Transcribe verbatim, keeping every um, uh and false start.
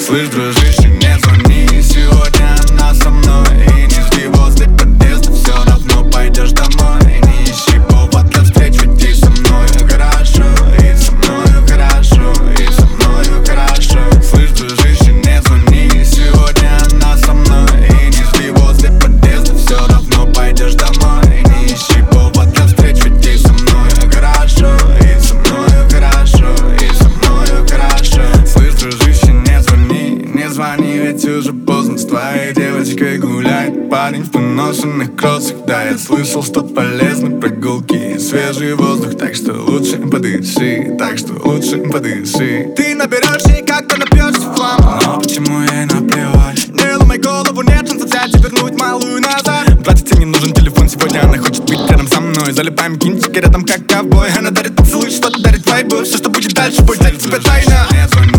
Слышь, дружище, не звони, сегодня она со мной. И не жди возле подъезда, все равно пойдешь домой. Не ищи повод для встреч, ведь и со мною хорошо, и со мною хорошо, и со мною хорошо. Слышь, дружище, не звони, сегодня она со мной. И не жди возле подъезда, все равно пойдешь домой. Не ищи повод для встреч, ведь и со мною хорошо, и со мною хорошо, и со мною хорошо. Слышь, дружище, не звони, не звони, ведь уже поздно. С твоей девочкой гуляет парень в поношенных кроссах. Да, я слышал, что полезны прогулки и свежий воздух. Так что лучше подыши, так что лучше подыши. Ты наберешь ей, как-то напьешься в хлам. Но почему ей наплевать? Не ломай голову, нет шанса взять и вернуть малую назад. Братице не нужен телефон, сегодня она хочет быть рядом со мной. Залипаем кинчики рядом, как ковбой. Она дарит поцелуй, что-то дарит вайбу. Все, что будет дальше, будет для тебя тайна.